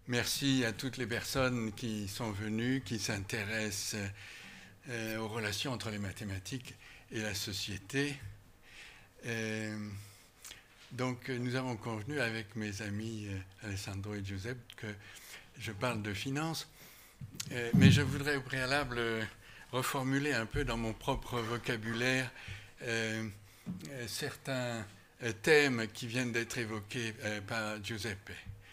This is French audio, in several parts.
Merci à toutes les personnes qui sont venues, qui s'intéressent aux relations entre les mathématiques et la société. Donc nous avons convenu avec mes amis Alessandro et Giuseppe que je parle de finance, mais je voudrais au préalable reformuler un peu dans mon propre vocabulaire certains thèmes qui viennent d'être évoqués par Giuseppe.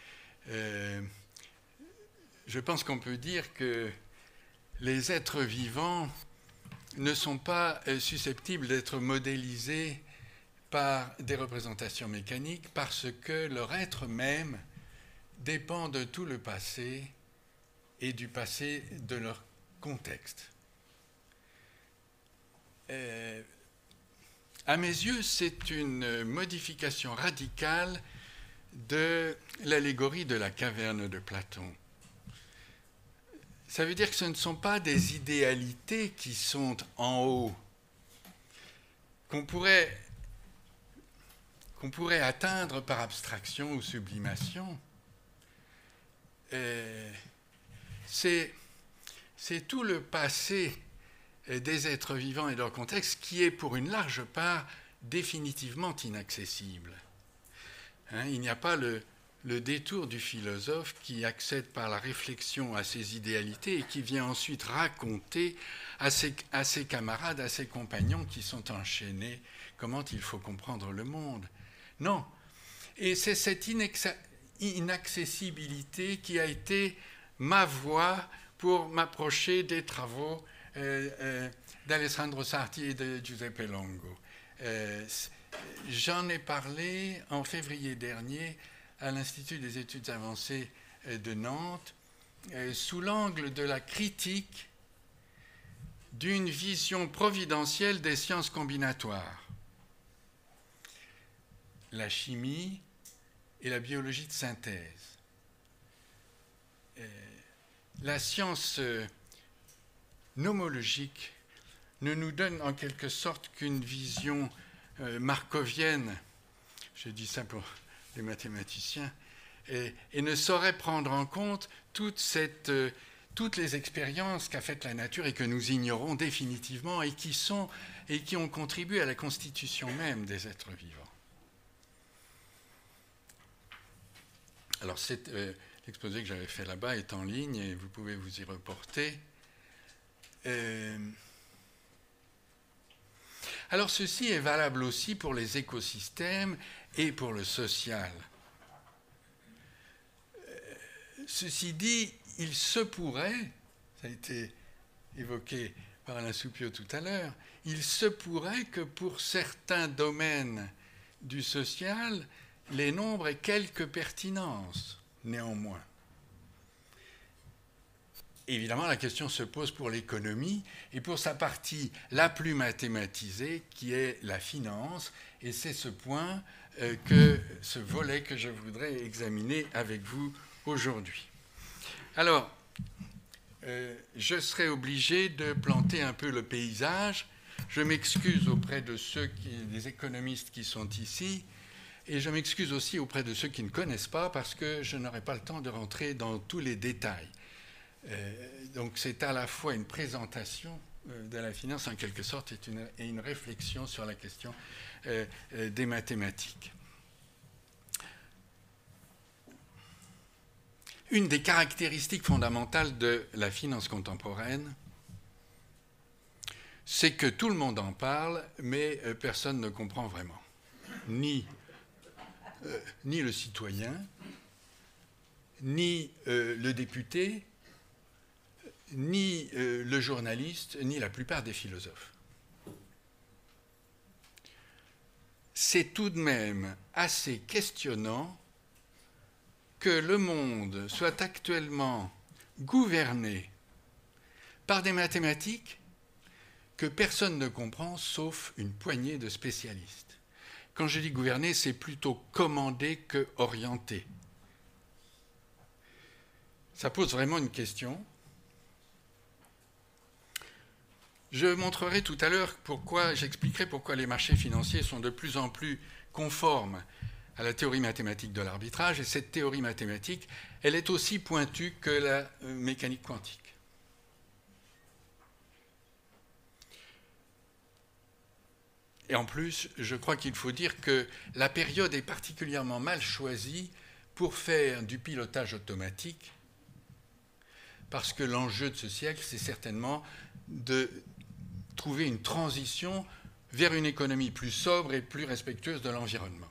Je pense qu'on peut dire que les êtres vivants ne sont pas susceptibles d'être modélisés par des représentations mécaniques parce que leur être même dépend de tout le passé et du passé de leur contexte. À mes yeux, c'est une modification radicale de l'allégorie de la caverne de Platon. Ça veut dire que ce ne sont pas des idéalités qui sont en haut, qu'on pourrait atteindre par abstraction ou sublimation. C'est tout le passé des êtres vivants et de leur contexte qui est pour une large part définitivement inaccessible. Il n'y a pas le détour du philosophe qui accède par la réflexion à ses idéalités et qui vient ensuite raconter à ses camarades, à ses compagnons qui sont enchaînés comment il faut comprendre le monde. Non. Et c'est cette inaccessibilité qui a été ma voie pour m'approcher des travaux d'Alessandro Sarti et de Giuseppe Longo. J'en ai parlé en février dernier à l'Institut des études avancées de Nantes, sous l'angle de la critique d'une vision providentielle des sciences combinatoires, la chimie et la biologie de synthèse. La science nomologique ne nous donne en quelque sorte qu'une vision markovienne, je dis ça pour les mathématiciens, et ne saurait prendre en compte toutes les expériences qu'a faites la nature et que nous ignorons définitivement et qui ont contribué à la constitution même des êtres vivants. Alors, l'exposé que j'avais fait là-bas est en ligne et vous pouvez vous y reporter. Alors, ceci est valable aussi pour les écosystèmes et pour le social. Ceci dit, il se pourrait, ça a été évoqué par Alain Soupiot tout à l'heure, il se pourrait que pour certains domaines du social, les nombres aient quelque pertinence, néanmoins. Évidemment, la question se pose pour l'économie et pour sa partie la plus mathématisée, qui est la finance, et c'est ce volet que je voudrais examiner avec vous aujourd'hui. Alors, je serai obligé de planter un peu le paysage. Je m'excuse auprès des économistes qui sont ici, et je m'excuse aussi auprès de ceux qui ne connaissent pas, parce que je n'aurai pas le temps de rentrer dans tous les détails. Donc c'est à la fois une présentation de la finance, en quelque sorte, et une réflexion sur la question des mathématiques. Une des caractéristiques fondamentales de la finance contemporaine, c'est que tout le monde en parle, mais personne ne comprend vraiment. Ni le citoyen, ni le député, ni le journaliste, ni la plupart des philosophes. C'est tout de même assez questionnant que le monde soit actuellement gouverné par des mathématiques que personne ne comprend, sauf une poignée de spécialistes. Quand je dis gouverné, c'est plutôt commandé que orienté. Ça pose vraiment une question. Je montrerai tout à l'heure j'expliquerai pourquoi les marchés financiers sont de plus en plus conformes à la théorie mathématique de l'arbitrage, et cette théorie mathématique, elle est aussi pointue que la mécanique quantique. Et en plus, je crois qu'il faut dire que la période est particulièrement mal choisie pour faire du pilotage automatique, parce que l'enjeu de ce siècle, c'est certainement de trouver une transition vers une économie plus sobre et plus respectueuse de l'environnement.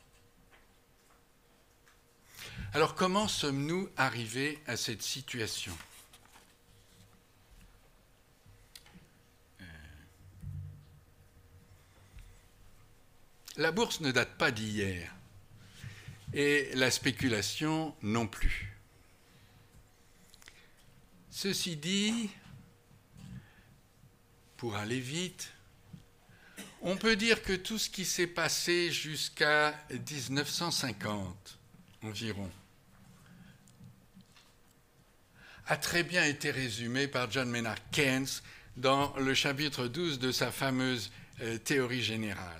Alors, comment sommes-nous arrivés à cette situation ? La bourse ne date pas d'hier, et la spéculation non plus. Ceci dit, pour aller vite, on peut dire que tout ce qui s'est passé jusqu'à 1950 environ a très bien été résumé par John Maynard Keynes dans le chapitre 12 de sa fameuse théorie générale.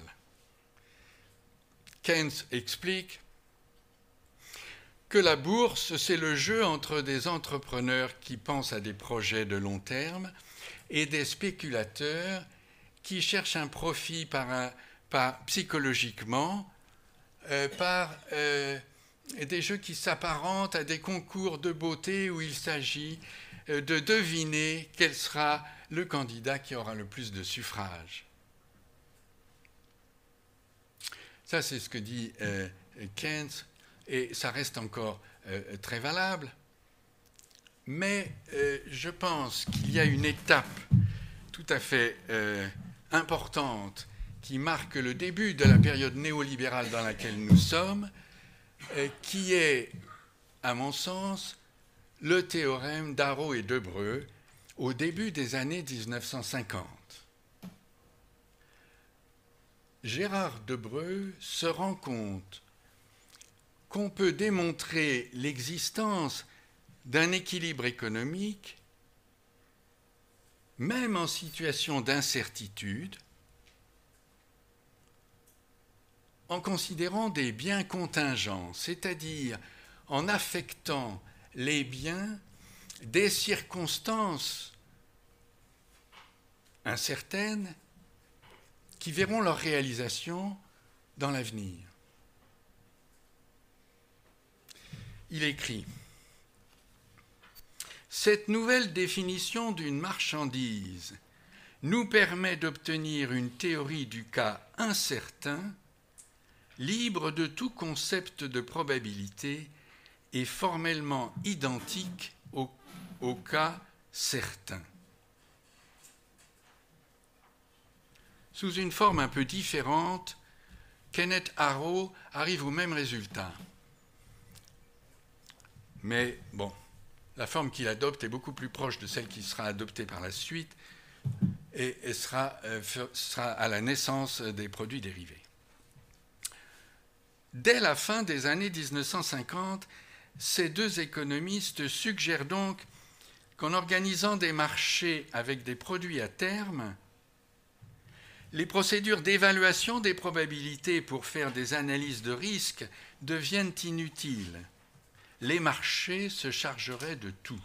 Keynes explique que la bourse, c'est le jeu entre des entrepreneurs qui pensent à des projets de long terme et des spéculateurs qui cherchent un profit psychologiquement par des jeux qui s'apparentent à des concours de beauté où il s'agit de deviner quel sera le candidat qui aura le plus de suffrages. Ça, c'est ce que dit Keynes, et ça reste encore très valable. Mais je pense qu'il y a une étape tout à fait importante qui marque le début de la période néolibérale dans laquelle nous sommes, qui est, à mon sens, le théorème d'Arrow et Debreu au début des années 1950. Gérard Debreu se rend compte qu'on peut démontrer l'existence d'un équilibre économique, même en situation d'incertitude, en considérant des biens contingents, c'est-à-dire en affectant les biens des circonstances incertaines qui verront leur réalisation dans l'avenir. Il écrit « Cette nouvelle définition d'une marchandise nous permet d'obtenir une théorie du cas incertain, libre de tout concept de probabilité et formellement identique au cas certain. » Sous une forme un peu différente, Kenneth Arrow arrive au même résultat. Mais bon, la forme qu'il adopte est beaucoup plus proche de celle qui sera adoptée par la suite et sera à la naissance des produits dérivés. Dès la fin des années 1950, ces deux économistes suggèrent donc qu'en organisant des marchés avec des produits à terme, les procédures d'évaluation des probabilités pour faire des analyses de risque deviennent inutiles. Les marchés se chargeraient de tout.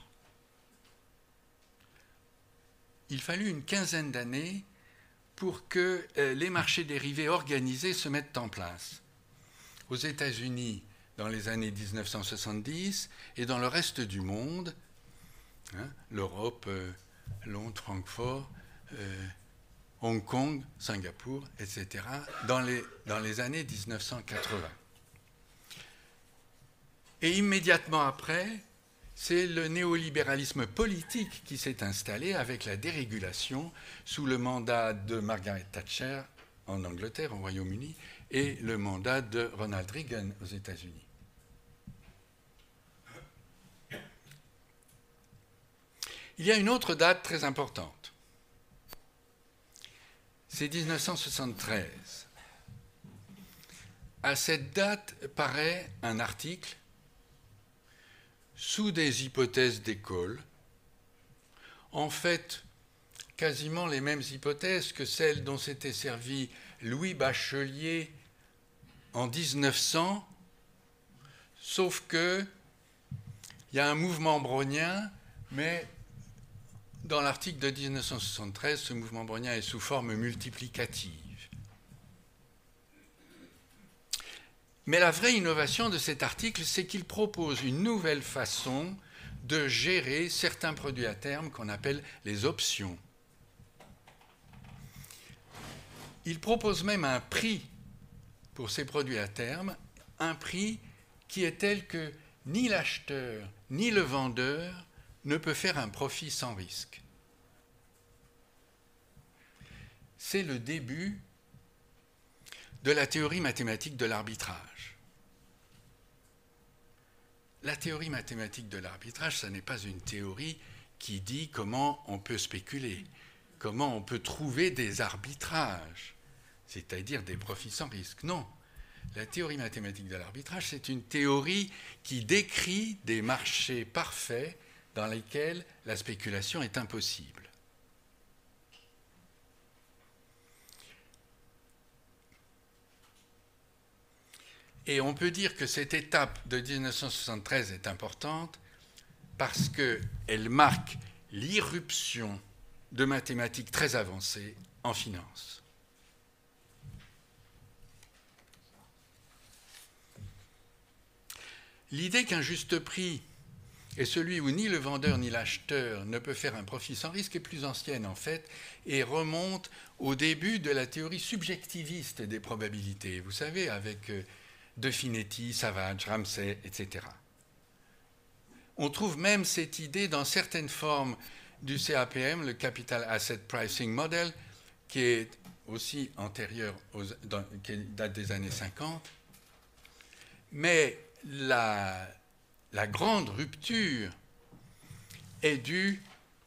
Il fallut une quinzaine d'années pour que les marchés dérivés organisés se mettent en place. Aux États-Unis, dans les années 1970, et dans le reste du monde, l'Europe, Londres, Francfort, Hong Kong, Singapour, etc., dans les années 1980. Et immédiatement après, c'est le néolibéralisme politique qui s'est installé avec la dérégulation sous le mandat de Margaret Thatcher en Angleterre, au Royaume-Uni, et le mandat de Ronald Reagan aux États-Unis. Il y a une autre date très importante. C'est 1973. À cette date paraît un article sous des hypothèses d'école, en fait quasiment les mêmes hypothèses que celles dont s'était servi Louis Bachelier en 1900, sauf que il y a un mouvement brownien, mais dans l'article de 1973, ce mouvement brownien est sous forme multiplicative. Mais la vraie innovation de cet article, c'est qu'il propose une nouvelle façon de gérer certains produits à terme qu'on appelle les options. Il propose même un prix pour ces produits à terme, un prix qui est tel que ni l'acheteur ni le vendeur ne peut faire un profit sans risque. C'est le début de la théorie mathématique de l'arbitrage. La théorie mathématique de l'arbitrage, ce n'est pas une théorie qui dit comment on peut spéculer, comment on peut trouver des arbitrages, c'est-à-dire des profits sans risque. Non, la théorie mathématique de l'arbitrage, c'est une théorie qui décrit des marchés parfaits dans lesquels la spéculation est impossible. Et on peut dire que cette étape de 1973 est importante parce qu'elle marque l'irruption de mathématiques très avancées en finance. L'idée qu'un juste prix est celui où ni le vendeur ni l'acheteur ne peut faire un profit sans risque est plus ancienne en fait et remonte au début de la théorie subjectiviste des probabilités. Vous savez, avec De Finetti, Savage, Ramsey, etc. On trouve même cette idée dans certaines formes du CAPM, le Capital Asset Pricing Model, qui est aussi antérieur, qui date des années 50. Mais la grande rupture est due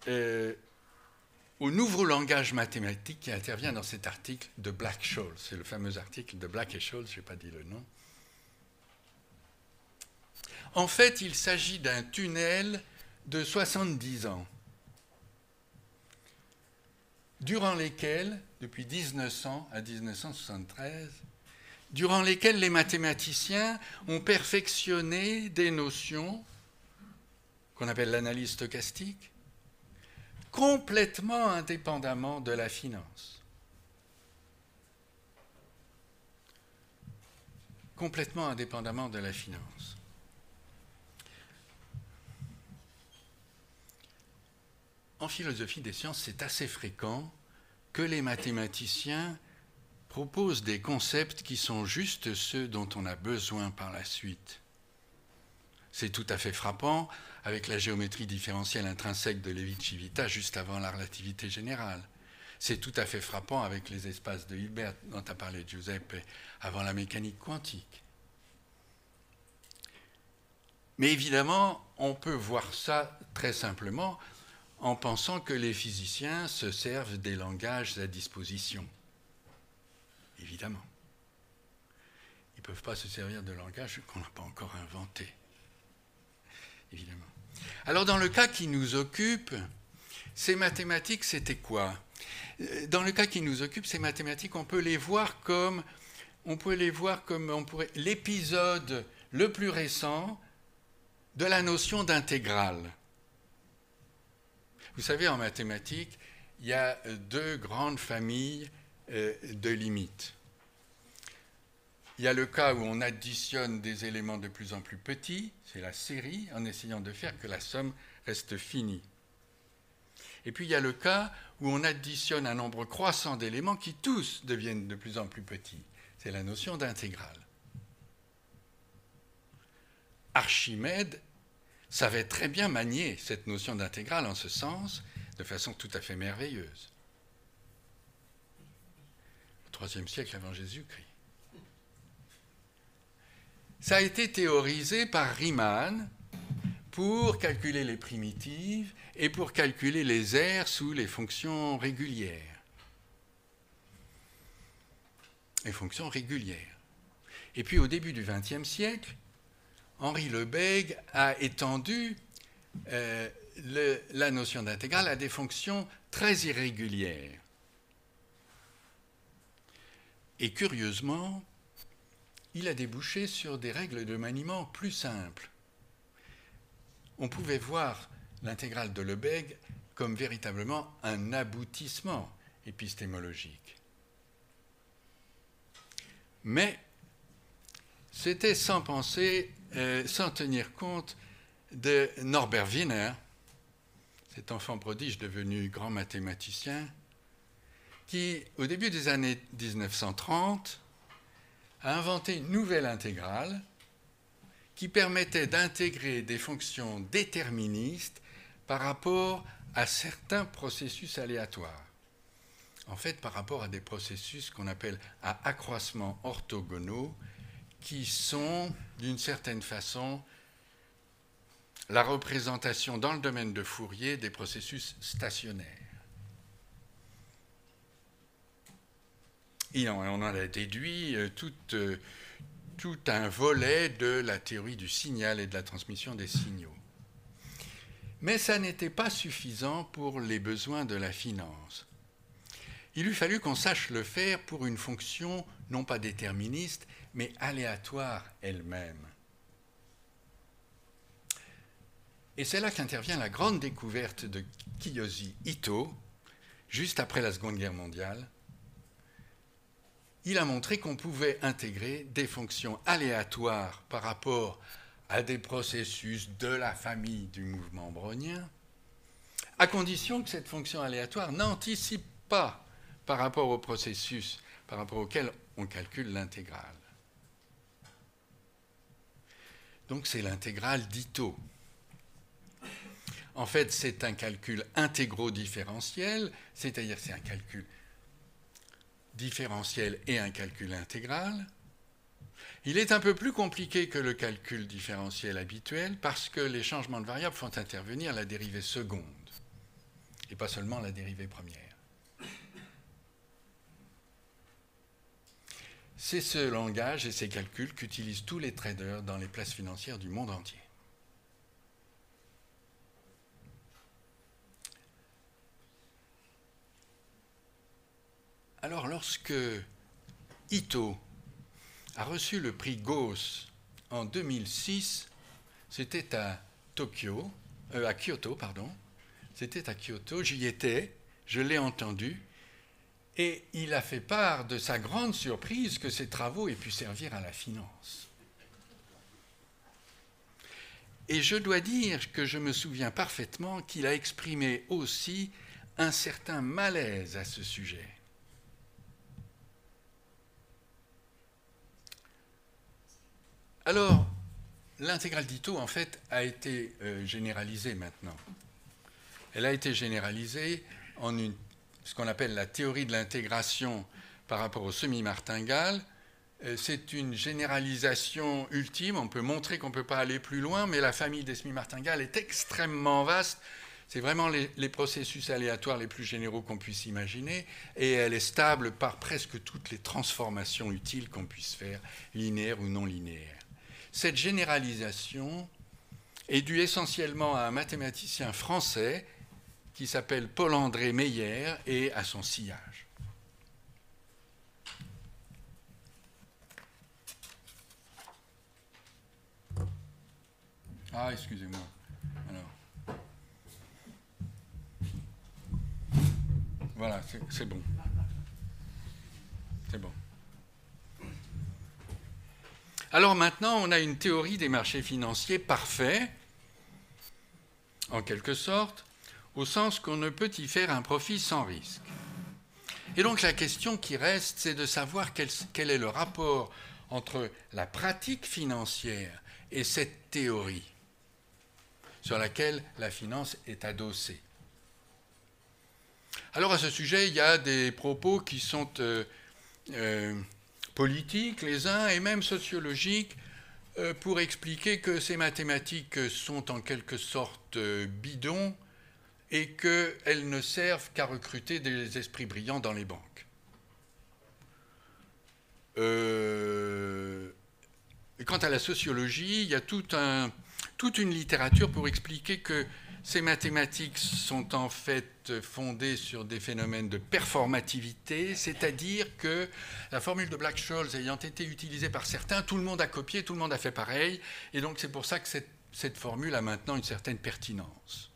au nouveau langage mathématique qui intervient dans cet article de Black-Scholes. C'est le fameux article de Black et Scholes, je n'ai pas dit le nom. En fait, il s'agit d'un tunnel de 70 ans, durant lesquels, depuis 1900 à 1973, durant lesquels les mathématiciens ont perfectionné des notions qu'on appelle l'analyse stochastique, complètement indépendamment de la finance. Complètement indépendamment de la finance. En philosophie des sciences, c'est assez fréquent que les mathématiciens proposent des concepts qui sont juste ceux dont on a besoin par la suite. C'est tout à fait frappant avec la géométrie différentielle intrinsèque de Levi-Civita juste avant la relativité générale. C'est tout à fait frappant avec les espaces de Hilbert dont a parlé Giuseppe avant la mécanique quantique. Mais évidemment, on peut voir ça très simplement en pensant que les physiciens se servent des langages à disposition. Évidemment. Ils ne peuvent pas se servir de langages qu'on n'a pas encore inventés. Évidemment. Alors, dans le cas qui nous occupe, ces mathématiques, c'était quoi? Dans le cas qui nous occupe, ces mathématiques, on peut les voir comme l'épisode le plus récent de la notion d'intégrale. Vous savez, en mathématiques, il y a deux grandes familles de limites. Il y a le cas où on additionne des éléments de plus en plus petits, c'est la série, en essayant de faire que la somme reste finie. Et puis il y a le cas où on additionne un nombre croissant d'éléments qui tous deviennent de plus en plus petits. C'est la notion d'intégrale. Archimède savait très bien manier cette notion d'intégrale en ce sens, de façon tout à fait merveilleuse. Au IIIe siècle avant Jésus-Christ. Ça a été théorisé par Riemann pour calculer les primitives et pour calculer les aires sous les fonctions régulières. Les fonctions régulières. Et puis au début du XXe siècle, Henri Lebesgue a étendu la notion d'intégrale à des fonctions très irrégulières. Et curieusement, il a débouché sur des règles de maniement plus simples. On pouvait voir l'intégrale de Lebesgue comme véritablement un aboutissement épistémologique. Mais c'était sans penser, sans tenir compte de Norbert Wiener, cet enfant prodige devenu grand mathématicien, qui, au début des années 1930, a inventé une nouvelle intégrale qui permettait d'intégrer des fonctions déterministes par rapport à certains processus aléatoires. En fait, par rapport à des processus qu'on appelle à accroissement orthogonaux, qui sont, d'une certaine façon, la représentation dans le domaine de Fourier des processus stationnaires. Et on en a déduit tout un volet de la théorie du signal et de la transmission des signaux. Mais ça n'était pas suffisant pour les besoins de la finance. Il eût fallu qu'on sache le faire pour une fonction non pas déterministe, mais aléatoire elle-même. Et c'est là qu'intervient la grande découverte de Kiyoshi Ito, juste après la Seconde Guerre mondiale. Il a montré qu'on pouvait intégrer des fonctions aléatoires par rapport à des processus de la famille du mouvement brownien, à condition que cette fonction aléatoire n'anticipe pas par rapport au processus par rapport auquel on calcule l'intégrale. Donc c'est l'intégrale d'Ito. En fait, c'est un calcul intégro-différentiel, c'est-à-dire c'est un calcul différentiel et un calcul intégral. Il est un peu plus compliqué que le calcul différentiel habituel parce que les changements de variables font intervenir la dérivée seconde et pas seulement la dérivée première. C'est ce langage et ces calculs qu'utilisent tous les traders dans les places financières du monde entier. Alors, lorsque Ito a reçu le prix Gauss en 2006, c'était à Kyoto, c'était à Kyoto, j'y étais, je l'ai entendu, et il a fait part de sa grande surprise que ses travaux aient pu servir à la finance. Et je dois dire que je me souviens parfaitement qu'il a exprimé aussi un certain malaise à ce sujet. Alors, l'intégrale d'Ito, en fait, a été généralisée maintenant. Elle a été généralisée en ce qu'on appelle la théorie de l'intégration par rapport au semi-martingale. C'est une généralisation ultime. On peut montrer qu'on ne peut pas aller plus loin, mais la famille des semi-martingales est extrêmement vaste. C'est vraiment les processus aléatoires les plus généraux qu'on puisse imaginer, et elle est stable par presque toutes les transformations utiles qu'on puisse faire, linéaires ou non linéaires. Cette généralisation est due essentiellement à un mathématicien français qui s'appelle Paul-André Meyer et à son sillage. Ah, excusez-moi. Alors. Voilà, c'est bon. C'est bon. Alors maintenant, on a une théorie des marchés financiers parfaite, en quelque sorte, au sens qu'on ne peut y faire un profit sans risque. Et donc la question qui reste, c'est de savoir quel est le rapport entre la pratique financière et cette théorie sur laquelle la finance est adossée. Alors à ce sujet, il y a des propos qui sont politiques, les uns, et même sociologiques, pour expliquer que ces mathématiques sont en quelque sorte bidons et qu'elles ne servent qu'à recruter des esprits brillants dans les banques. Et quant à la sociologie, il y a toute une littérature pour expliquer que Ces mathématiques sont en fait fondées sur des phénomènes de performativité, c'est-à-dire que la formule de Black-Scholes ayant été utilisée par certains, tout le monde a copié, tout le monde a fait pareil, et donc c'est pour ça que cette formule a maintenant une certaine pertinence.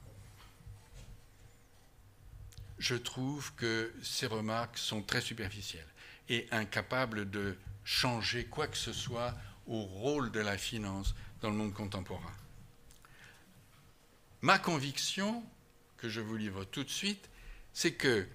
Je trouve que ces remarques sont très superficielles et incapables de changer quoi que ce soit au rôle de la finance dans le monde contemporain. Ma conviction, que je vous livre tout de suite, c'est que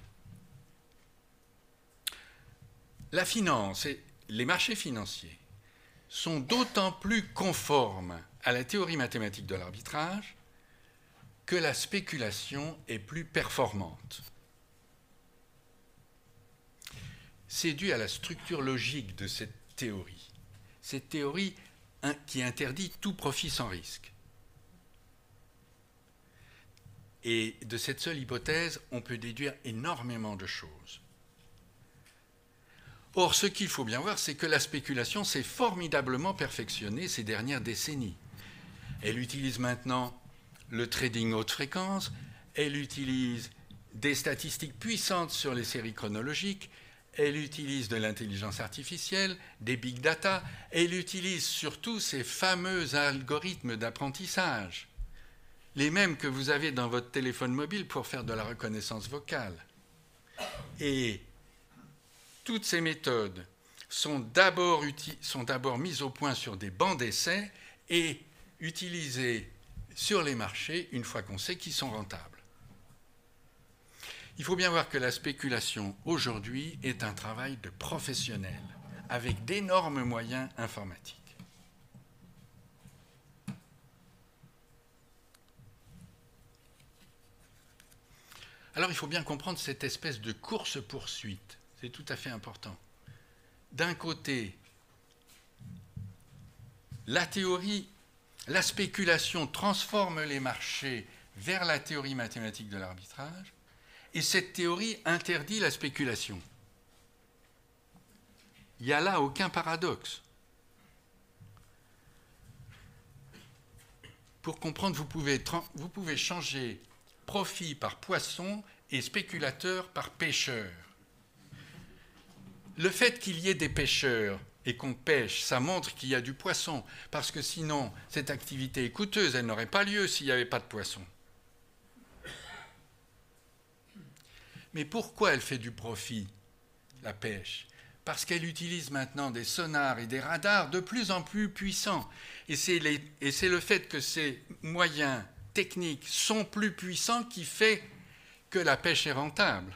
la finance et les marchés financiers sont d'autant plus conformes à la théorie mathématique de l'arbitrage que la spéculation est plus performante. C'est dû à la structure logique de cette théorie. Cette théorie qui interdit tout profit sans risque. Et de cette seule hypothèse, on peut déduire énormément de choses. Or, ce qu'il faut bien voir, c'est que la spéculation s'est formidablement perfectionnée ces dernières décennies. Elle utilise maintenant le trading haute fréquence, elle utilise des statistiques puissantes sur les séries chronologiques, elle utilise de l'intelligence artificielle, des big data, elle utilise surtout ces fameux algorithmes d'apprentissage, les mêmes que vous avez dans votre téléphone mobile pour faire de la reconnaissance vocale. Et toutes ces méthodes sont d'abord mises au point sur des bancs d'essai et utilisées sur les marchés une fois qu'on sait qu'ils sont rentables. Il faut bien voir que la spéculation aujourd'hui est un travail de professionnel avec d'énormes moyens informatiques. Alors il faut bien comprendre cette espèce de course-poursuite. C'est tout à fait important. D'un côté, la théorie, la spéculation transforme les marchés vers la théorie mathématique de l'arbitrage, et cette théorie interdit la spéculation. Il n'y a là aucun paradoxe. Pour comprendre, vous pouvez changer profit par poisson et spéculateur par pêcheur. Le fait qu'il y ait des pêcheurs et qu'on pêche, ça montre qu'il y a du poisson, parce que sinon, cette activité est coûteuse, elle n'aurait pas lieu s'il n'y avait pas de poisson. Mais pourquoi elle fait du profit, la pêche? Parce qu'elle utilise maintenant des sonars et des radars de plus en plus puissants. Et c'est le fait que ces moyens techniques sont plus puissants qui fait que la pêche est rentable.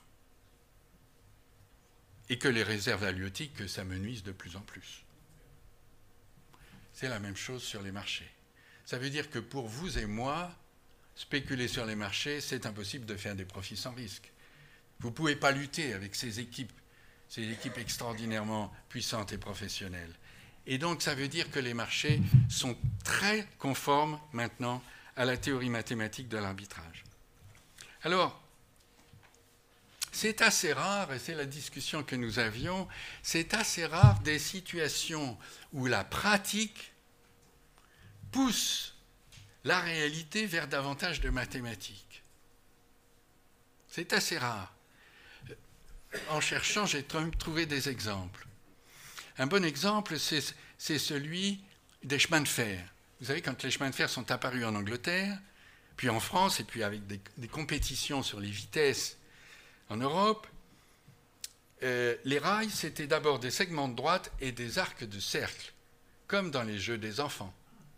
Et que les réserves halieutiques s'amenuisent de plus en plus. C'est la même chose sur les marchés. Ça veut dire que pour vous et moi, spéculer sur les marchés, c'est impossible de faire des profits sans risque. Vous ne pouvez pas lutter avec ces équipes extraordinairement puissantes et professionnelles. Et donc ça veut dire que les marchés sont très conformes maintenant à la théorie mathématique de l'arbitrage. Alors, c'est assez rare, et c'est la discussion que nous avions, c'est assez rare des situations où la pratique pousse la réalité vers davantage de mathématiques. C'est assez rare. En cherchant, j'ai trouvé des exemples. Un bon exemple, c'est celui des chemins de fer. Vous savez, quand les chemins de fer sont apparus en Angleterre, puis en France, et puis avec des compétitions sur les vitesses en Europe, les rails, c'était d'abord des segments de droite et des arcs de cercle, comme dans les jeux des enfants.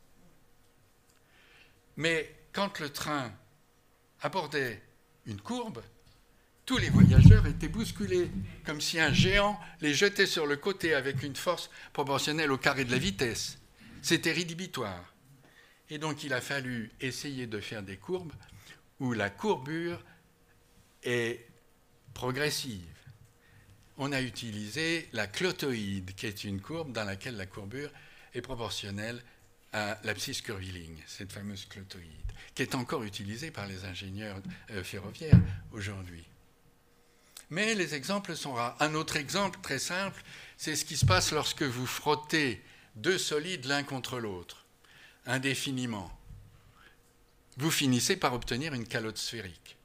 Mais quand le train abordait une courbe, tous les voyageurs étaient bousculés, comme si un géant les jetait sur le côté avec une force proportionnelle au carré de la vitesse. C'était rédhibitoire. Et donc il a fallu essayer de faire des courbes où la courbure est progressive. On a utilisé la clotoïde, qui est une courbe dans laquelle la courbure est proportionnelle à l'abscisse curviligne, cette fameuse clotoïde, qui est encore utilisée par les ingénieurs ferroviaires aujourd'hui. Mais les exemples sont rares. Un autre exemple très simple, c'est ce qui se passe lorsque vous frottez deux solides l'un contre l'autre, indéfiniment. vous finissez par obtenir une calotte sphérique.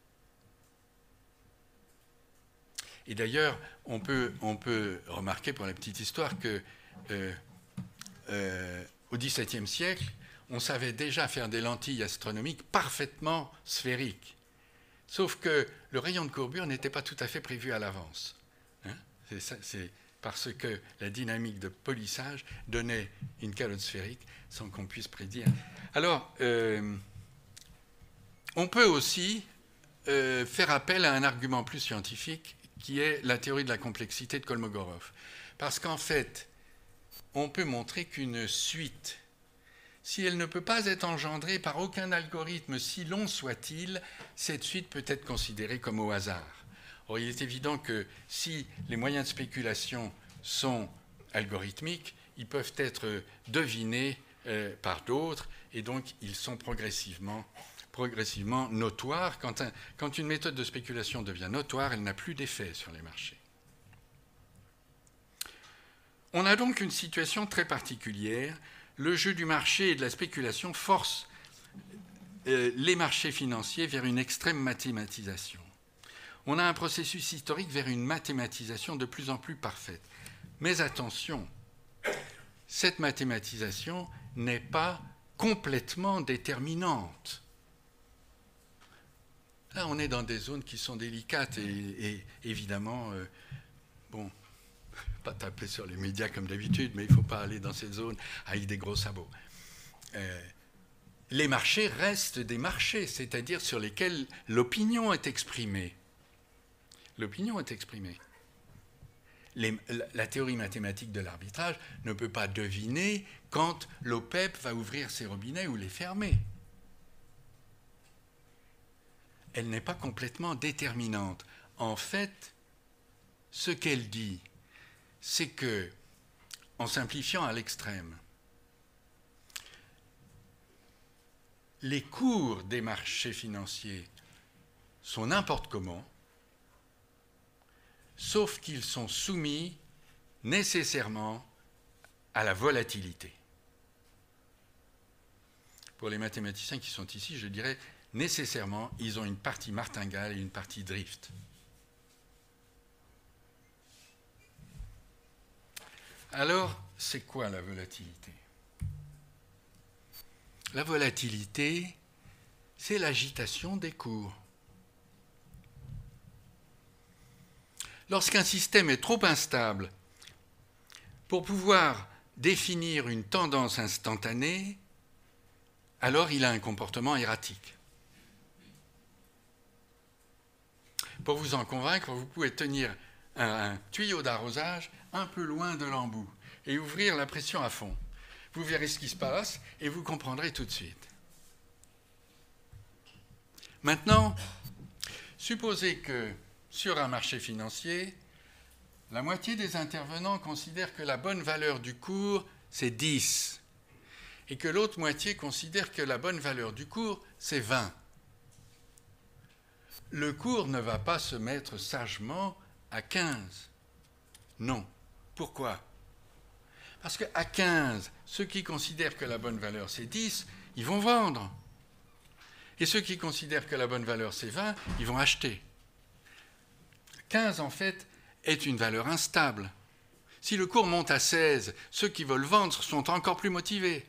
Et d'ailleurs, on peut remarquer pour la petite histoire que au XVIIe siècle, on savait déjà faire des lentilles astronomiques parfaitement sphériques. Sauf que le rayon de courbure n'était pas tout à fait prévu à l'avance. Hein, c'est parce que la dynamique de polissage donnait une calotte sphérique sans qu'on puisse prédire. Alors, on peut aussi faire appel à un argument plus scientifique qui est la théorie de la complexité de Kolmogorov. Parce qu'en fait, on peut montrer qu'une suite, si elle ne peut pas être engendrée par aucun algorithme, si long soit-il, cette suite peut être considérée comme au hasard. Or, il est évident que si les moyens de spéculation sont algorithmiques, ils peuvent être devinés par d'autres, et donc ils sont progressivement notoires. Quand une méthode de spéculation devient notoire, elle n'a plus d'effet sur les marchés. On a donc une situation très particulière. Le jeu du marché et de la spéculation force les marchés financiers vers une extrême mathématisation. On a un processus historique vers une mathématisation de plus en plus parfaite. Mais attention, cette mathématisation n'est pas complètement déterminante. Là, on est dans des zones qui sont délicates et évidemment, pas taper sur les médias comme d'habitude, mais il ne faut pas aller dans ces zones avec des gros sabots. Les marchés restent des marchés, c'est-à-dire sur lesquels l'opinion est exprimée. L'opinion est exprimée. La théorie mathématique de l'arbitrage ne peut pas deviner quand l'OPEP va ouvrir ses robinets ou les fermer. Elle n'est pas complètement déterminante. En fait, ce qu'elle dit, c'est que, en simplifiant à l'extrême, les cours des marchés financiers sont n'importe comment, sauf qu'ils sont soumis nécessairement à la volatilité. Pour les mathématiciens qui sont ici, je dirais nécessairement, ils ont une partie martingale et une partie drift. Alors, c'est quoi la volatilité? La volatilité, c'est l'agitation des cours. Lorsqu'un système est trop instable pour pouvoir définir une tendance instantanée, alors il a un comportement erratique. Pour vous en convaincre, vous pouvez tenir un tuyau d'arrosage un peu loin de l'embout et ouvrir la pression à fond. Vous verrez ce qui se passe et vous comprendrez tout de suite. Maintenant, supposez que sur un marché financier, la moitié des intervenants considèrent que la bonne valeur du cours, c'est 10, et que l'autre moitié considère que la bonne valeur du cours, c'est 20. Le cours ne va pas se mettre sagement à 15. Non. Pourquoi? Parce qu'à 15, ceux qui considèrent que la bonne valeur c'est 10, ils vont vendre. Et ceux qui considèrent que la bonne valeur c'est 20, ils vont acheter. 15, en fait, est une valeur instable. Si le cours monte à 16, ceux qui veulent vendre sont encore plus motivés.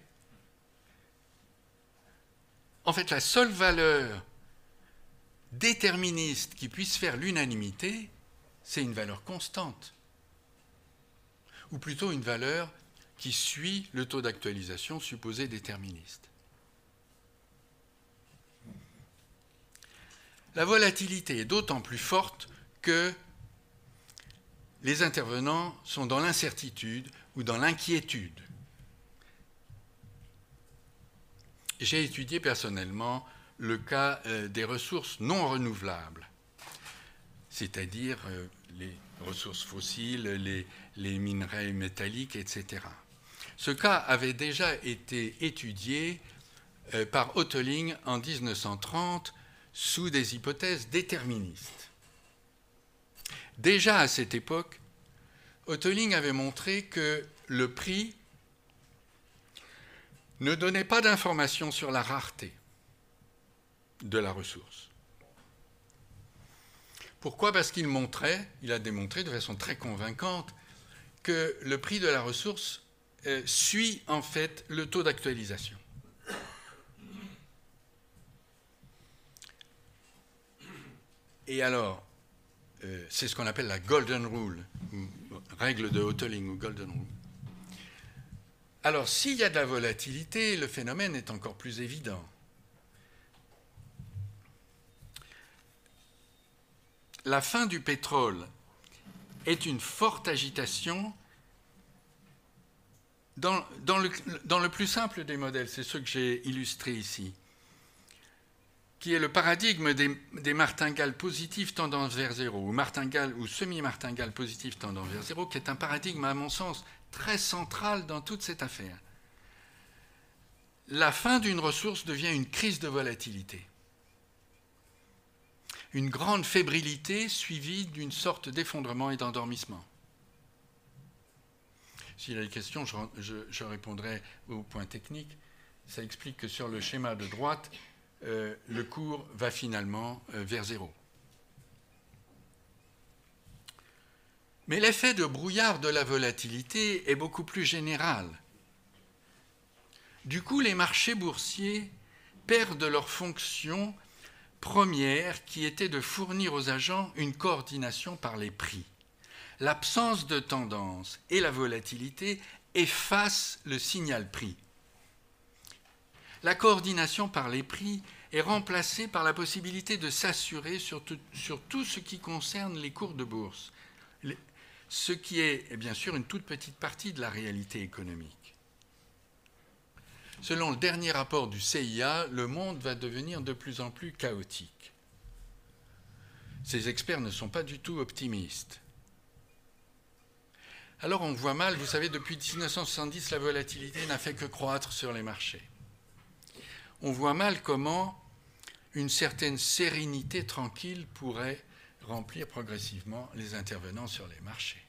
En fait, la seule valeur déterministe qui puisse faire l'unanimité, c'est une valeur constante. Ou plutôt une valeur qui suit le taux d'actualisation supposé déterministe. La volatilité est d'autant plus forte que les intervenants sont dans l'incertitude ou dans l'inquiétude. J'ai étudié personnellement le cas des ressources non renouvelables, c'est-à-dire les ressources fossiles, les minerais métalliques, etc. Ce cas avait déjà été étudié par Hotelling en 1930 sous des hypothèses déterministes. Déjà à cette époque, Hotelling avait montré que le prix ne donnait pas d'informations sur la rareté. de la ressource. Pourquoi? Parce qu'il a démontré de façon très convaincante que le prix de la ressource suit en fait le taux d'actualisation. Et alors, c'est ce qu'on appelle la Golden Rule, règle de Hotelling ou Golden Rule. Alors, s'il y a de la volatilité, le phénomène est encore plus évident. La fin du pétrole est une forte agitation dans le plus simple des modèles, c'est ce que j'ai illustré ici, qui est le paradigme des martingales positives tendance vers zéro, ou martingales ou semi-martingales positives tendance vers zéro, qui est un paradigme, à mon sens, très central dans toute cette affaire. La fin d'une ressource devient une crise de volatilité. Une grande fébrilité suivie d'une sorte d'effondrement et d'endormissement. S'il y a des questions, je répondrai aux points techniques. Ça explique que sur le schéma de droite, le cours va finalement vers zéro. Mais l'effet de brouillard de la volatilité est beaucoup plus général. Du coup, les marchés boursiers perdent leur fonction première qui était de fournir aux agents une coordination par les prix. L'absence de tendance et la volatilité effacent le signal prix. La coordination par les prix est remplacée par la possibilité de s'assurer sur tout ce qui concerne les cours de bourse, ce qui est bien sûr une toute petite partie de la réalité économique. Selon le dernier rapport du CIA, le monde va devenir de plus en plus chaotique. Ces experts ne sont pas du tout optimistes. Alors on voit mal, vous savez, depuis 1970, la volatilité n'a fait que croître sur les marchés. On voit mal comment une certaine sérénité tranquille pourrait remplir progressivement les intervenants sur les marchés.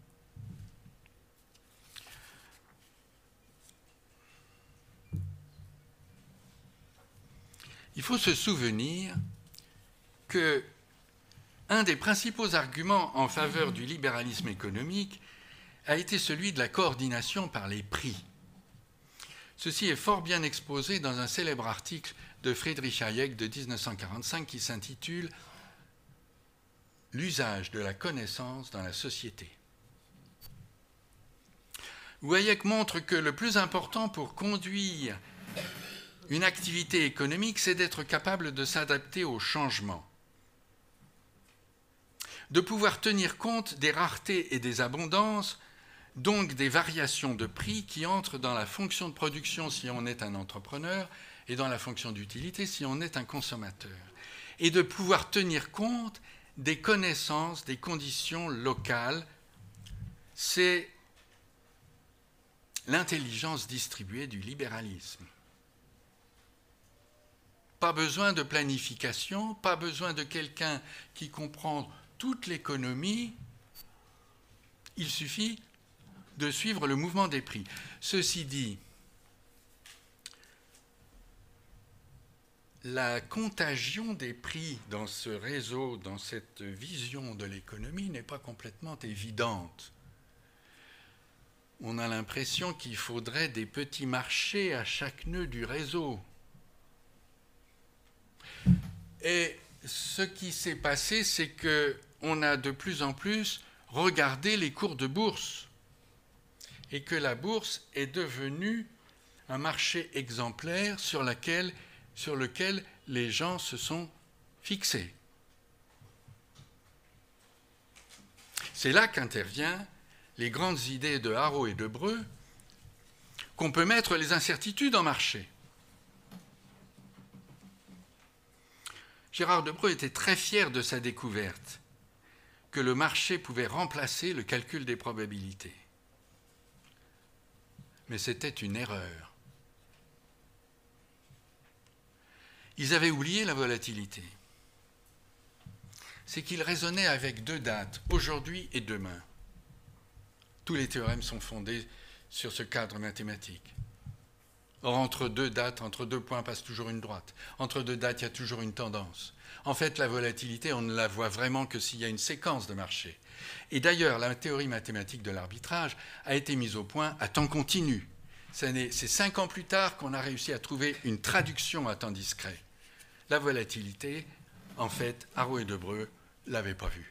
Il faut se souvenir que un des principaux arguments en faveur du libéralisme économique a été celui de la coordination par les prix. Ceci est fort bien exposé dans un célèbre article de Friedrich Hayek de 1945 qui s'intitule « L'usage de la connaissance dans la société ». Où Hayek montre que le plus important pour conduire une activité économique, c'est d'être capable de s'adapter aux changements, de pouvoir tenir compte des raretés et des abondances, donc des variations de prix qui entrent dans la fonction de production si on est un entrepreneur et dans la fonction d'utilité si on est un consommateur, et de pouvoir tenir compte des connaissances, des conditions locales. C'est l'intelligence distribuée du libéralisme. Pas besoin de planification, pas besoin de quelqu'un qui comprend toute l'économie. Il suffit de suivre le mouvement des prix. Ceci dit, la contagion des prix dans ce réseau, dans cette vision de l'économie, n'est pas complètement évidente. On a l'impression qu'il faudrait des petits marchés à chaque nœud du réseau. Et ce qui s'est passé, c'est qu'on a de plus en plus regardé les cours de bourse et que la bourse est devenue un marché exemplaire sur lequel les gens se sont fixés. C'est là qu'interviennent les grandes idées de Haro et de Breu, qu'on peut mettre les incertitudes en marché. Gérard Debreu était très fier de sa découverte, que le marché pouvait remplacer le calcul des probabilités. Mais c'était une erreur. Ils avaient oublié la volatilité. C'est qu'ils raisonnaient avec deux dates, aujourd'hui et demain. Tous les théorèmes sont fondés sur ce cadre mathématique. Or, entre deux dates, entre deux points passe toujours une droite. Entre deux dates, il y a toujours une tendance. En fait, la volatilité, on ne la voit vraiment que s'il y a une séquence de marché. Et d'ailleurs, la théorie mathématique de l'arbitrage a été mise au point à temps continu. C'est 5 ans plus tard qu'on a réussi à trouver une traduction à temps discret. La volatilité, en fait, Arro et Debreu ne l'avaient pas vue.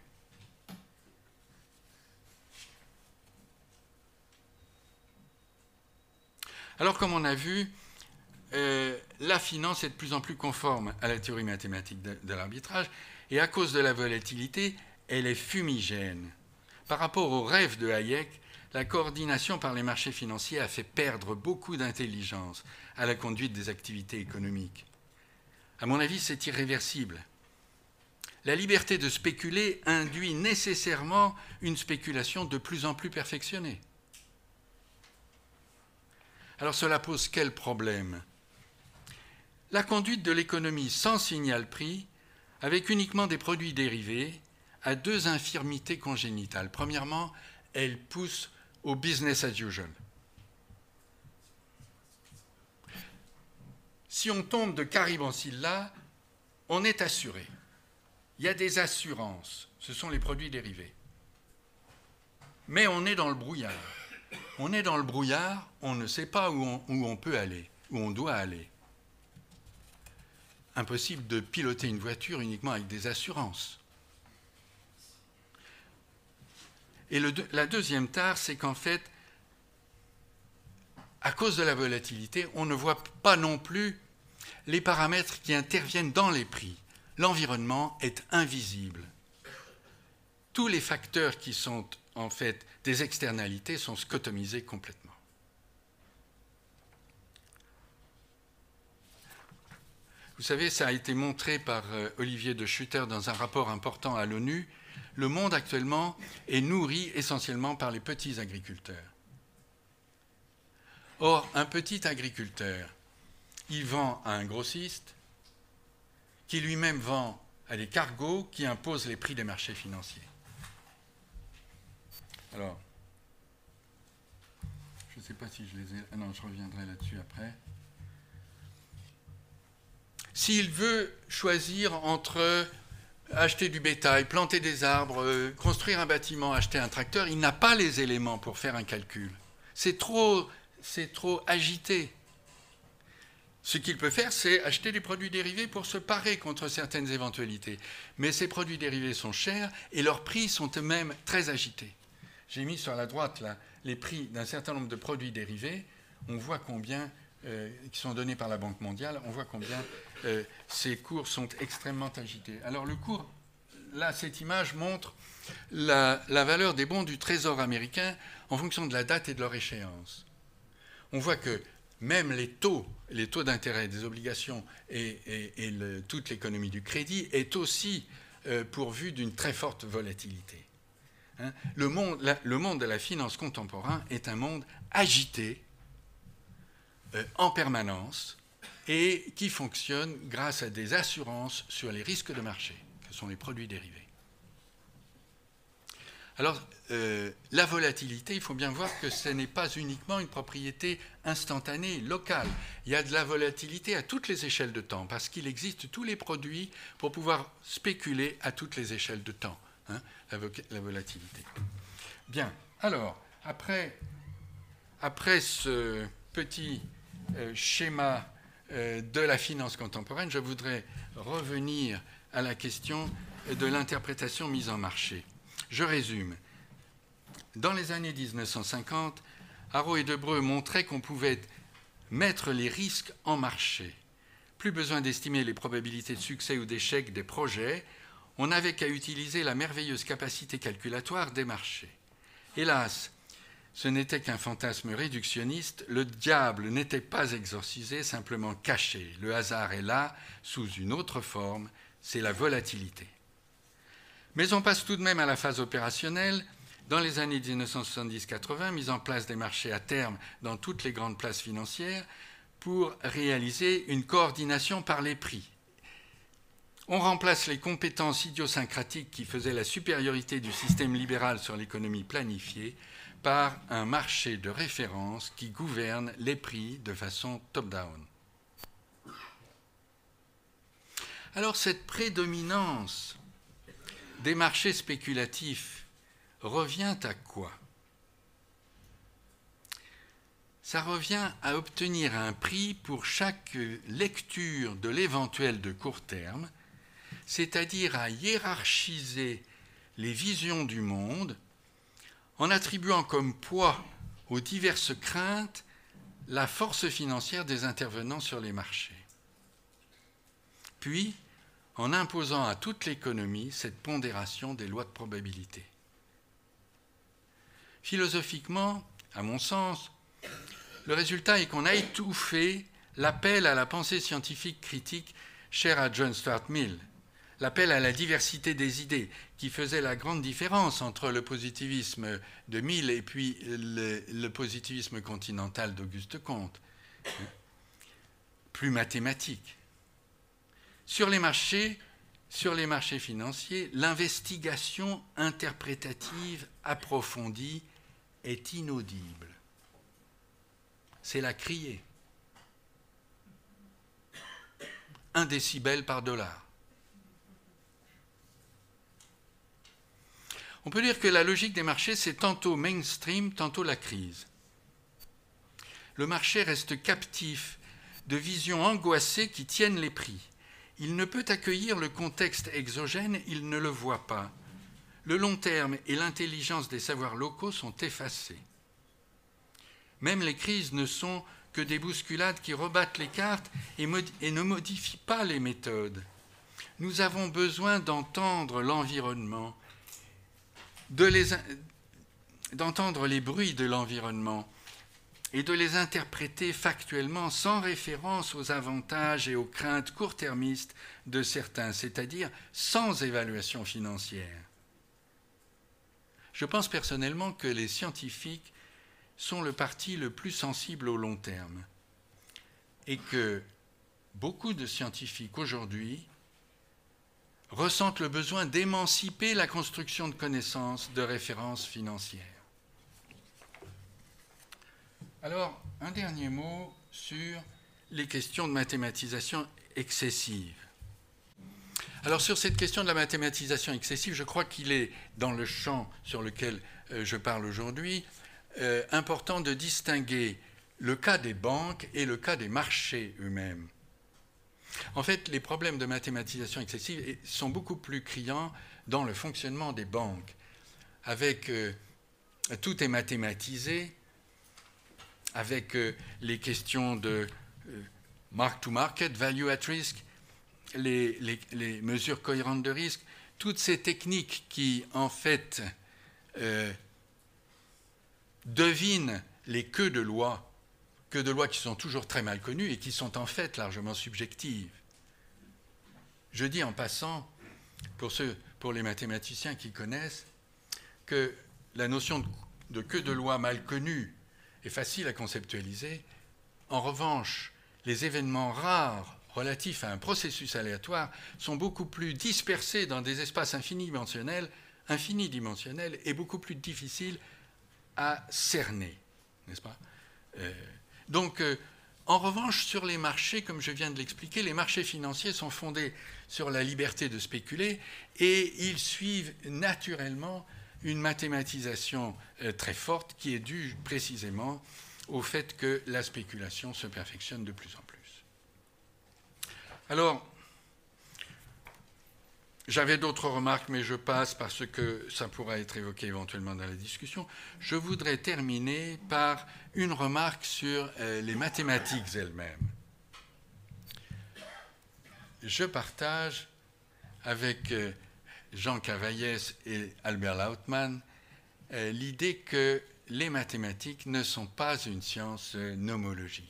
Alors, comme on a vu, la finance est de plus en plus conforme à la théorie mathématique de l'arbitrage, et à cause de la volatilité, elle est fumigène. Par rapport au rêve de Hayek, la coordination par les marchés financiers a fait perdre beaucoup d'intelligence à la conduite des activités économiques. À mon avis, c'est irréversible. La liberté de spéculer induit nécessairement une spéculation de plus en plus perfectionnée. Alors cela pose quel problème? La conduite de l'économie sans signal prix, avec uniquement des produits dérivés, a deux infirmités congénitales. Premièrement, elle pousse au business as usual. Si on tombe de Caribancilla, on est assuré. Il y a des assurances, ce sont les produits dérivés. Mais on est dans le brouillard. On est dans le brouillard, on ne sait pas où on peut aller, où on doit aller. Impossible de piloter une voiture uniquement avec des assurances. Et la deuxième tare, c'est qu'en fait, à cause de la volatilité, on ne voit pas non plus les paramètres qui interviennent dans les prix. L'environnement est invisible. Tous les facteurs qui sont en fait des externalités sont scotomisés complètement. Vous savez, ça a été montré par Olivier de Schutter dans un rapport important à l'ONU. Le monde actuellement est nourri essentiellement par les petits agriculteurs. Or, un petit agriculteur, il vend à un grossiste qui lui-même vend à des cargos qui imposent les prix des marchés financiers. Alors, je ne sais pas si je les ai... Ah non, je reviendrai là-dessus après. S'il veut choisir entre acheter du bétail, planter des arbres, construire un bâtiment, acheter un tracteur, il n'a pas les éléments pour faire un calcul. C'est trop agité. Ce qu'il peut faire, c'est acheter des produits dérivés pour se parer contre certaines éventualités. Mais ces produits dérivés sont chers et leurs prix sont eux-mêmes très agités. J'ai mis sur la droite là, les prix d'un certain nombre de produits dérivés. On voit combien, qui sont donnés par la Banque mondiale, on voit combien ces cours sont extrêmement agités. Alors le cours, là, cette image montre la valeur des bons du Trésor américain en fonction de la date et de leur échéance. On voit que même les taux d'intérêt des obligations et toute l'économie du crédit est aussi pourvue d'une très forte volatilité. Hein, le monde de la finance contemporain est un monde agité en permanence et qui fonctionne grâce à des assurances sur les risques de marché, que sont les produits dérivés. Alors, la volatilité, il faut bien voir que ce n'est pas uniquement une propriété instantanée, locale. Il y a de la volatilité à toutes les échelles de temps, parce qu'il existe tous les produits pour pouvoir spéculer à toutes les échelles de temps, hein, la volatilité. Bien, alors, après ce petit schéma de la finance contemporaine, je voudrais revenir à la question de l'interprétation mise en marché. Je résume. Dans les années 1950, Arro et Debreu montraient qu'on pouvait mettre les risques en marché. Plus besoin d'estimer les probabilités de succès ou d'échec des projets, on n'avait qu'à utiliser la merveilleuse capacité calculatoire des marchés. Hélas, ce n'était qu'un fantasme réductionniste, le diable n'était pas exorcisé, simplement caché. Le hasard est là, sous une autre forme, c'est la volatilité. Mais on passe tout de même à la phase opérationnelle. Dans les années 1970-80, mise en place des marchés à terme dans toutes les grandes places financières pour réaliser une coordination par les prix. On remplace les compétences idiosyncratiques qui faisaient la supériorité du système libéral sur l'économie planifiée par un marché de référence qui gouverne les prix de façon top-down. Alors cette prédominance des marchés spéculatifs revient à quoi? Ça revient à obtenir un prix pour chaque lecture de l'éventuel de court terme, c'est-à-dire à hiérarchiser les visions du monde en attribuant comme poids aux diverses craintes la force financière des intervenants sur les marchés. Puis, en imposant à toute l'économie cette pondération des lois de probabilité. Philosophiquement, à mon sens, le résultat est qu'on a étouffé l'appel à la pensée scientifique critique chère à John Stuart Mill, l'appel à la diversité des idées, qui faisait la grande différence entre le positivisme de Mill et puis le positivisme continental d'Auguste Comte, plus mathématique. Sur les marchés financiers, l'investigation interprétative approfondie est inaudible. C'est la crier. 1 décibel par dollar. On peut dire que la logique des marchés, c'est tantôt mainstream, tantôt la crise. Le marché reste captif de visions angoissées qui tiennent les prix. Il ne peut accueillir le contexte exogène, il ne le voit pas. Le long terme et l'intelligence des savoirs locaux sont effacés. Même les crises ne sont que des bousculades qui rebattent les cartes et ne modifient pas les méthodes. Nous avons besoin d'entendre l'environnement, d'entendre les bruits de l'environnement et de les interpréter factuellement sans référence aux avantages et aux craintes court-termistes de certains, c'est-à-dire sans évaluation financière. Je pense personnellement que les scientifiques sont le parti le plus sensible au long terme et que beaucoup de scientifiques aujourd'hui ressentent le besoin d'émanciper la construction de connaissances de références financières. Alors, un dernier mot sur les questions de mathématisation excessive. Alors, sur cette question de la mathématisation excessive, je crois qu'il est dans le champ sur lequel je parle aujourd'hui important de distinguer le cas des banques et le cas des marchés eux-mêmes. En fait, les problèmes de mathématisation excessive sont beaucoup plus criants dans le fonctionnement des banques. Avec tout est mathématisé, avec les questions de mark-to-market, value at risk, les mesures cohérentes de risque, toutes ces techniques qui, en fait, devinent les queues de loi qui sont toujours très mal connues et qui sont en fait largement subjectives. Je dis en passant, pour les mathématiciens qui connaissent, que la notion de queue de loi mal connue est facile à conceptualiser. En revanche, les événements rares relatifs à un processus aléatoire sont beaucoup plus dispersés dans des espaces infinidimensionnels et beaucoup plus difficiles à cerner, n'est-ce pas ? Donc, en revanche, sur les marchés, comme je viens de l'expliquer, les marchés financiers sont fondés sur la liberté de spéculer et ils suivent naturellement une mathématisation très forte qui est due précisément au fait que la spéculation se perfectionne de plus en plus. Alors, j'avais d'autres remarques, mais je passe parce que ça pourra être évoqué éventuellement dans la discussion. Je voudrais terminer par une remarque sur les mathématiques elles-mêmes. Je partage avec Jean Cavaillès et Albert Lautmann l'idée que les mathématiques ne sont pas une science nomologique.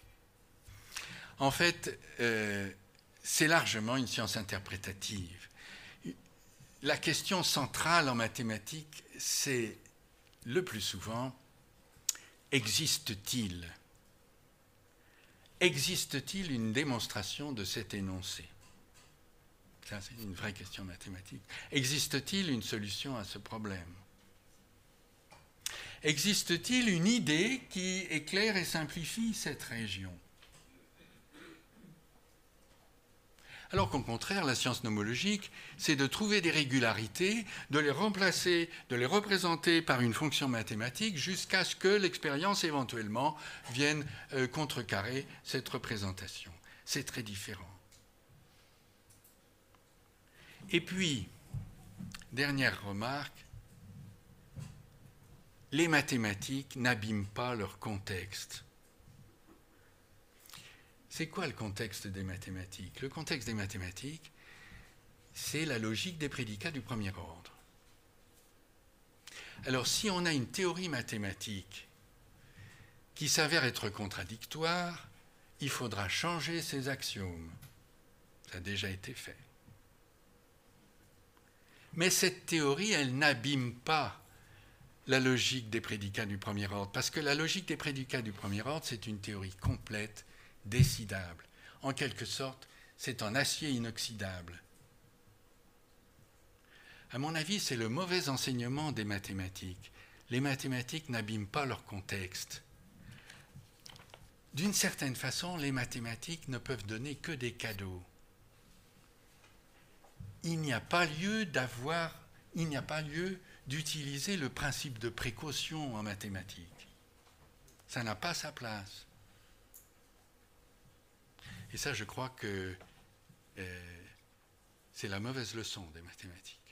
En fait, c'est largement une science interprétative. La question centrale en mathématiques, c'est le plus souvent, existe-t-il ? Existe-t-il une démonstration de cet énoncé ? Ça, c'est une vraie question mathématique. Existe-t-il une solution à ce problème ? Existe-t-il une idée qui éclaire et simplifie cette région? Alors qu'au contraire, la science nomologique, c'est de trouver des régularités, de les remplacer, de les représenter par une fonction mathématique jusqu'à ce que l'expérience éventuellement vienne contrecarrer cette représentation. C'est très différent. Et puis, dernière remarque, les mathématiques n'abîment pas leur contexte. C'est quoi le contexte des mathématiques? Le contexte des mathématiques, c'est la logique des prédicats du premier ordre. Alors, si on a une théorie mathématique qui s'avère être contradictoire, il faudra changer ses axiomes. Ça a déjà été fait. Mais cette théorie, elle n'abîme pas la logique des prédicats du premier ordre, parce que la logique des prédicats du premier ordre, c'est une théorie complète, décidable. En quelque sorte, c'est en acier inoxydable. À mon avis, c'est le mauvais enseignement des mathématiques. Les mathématiques n'abîment pas leur contexte. D'une certaine façon, les mathématiques ne peuvent donner que des cadeaux. Il n'y a pas lieu d'utiliser le principe de précaution en mathématiques. Ça n'a pas sa place. Et ça, je crois que c'est la mauvaise leçon des mathématiques.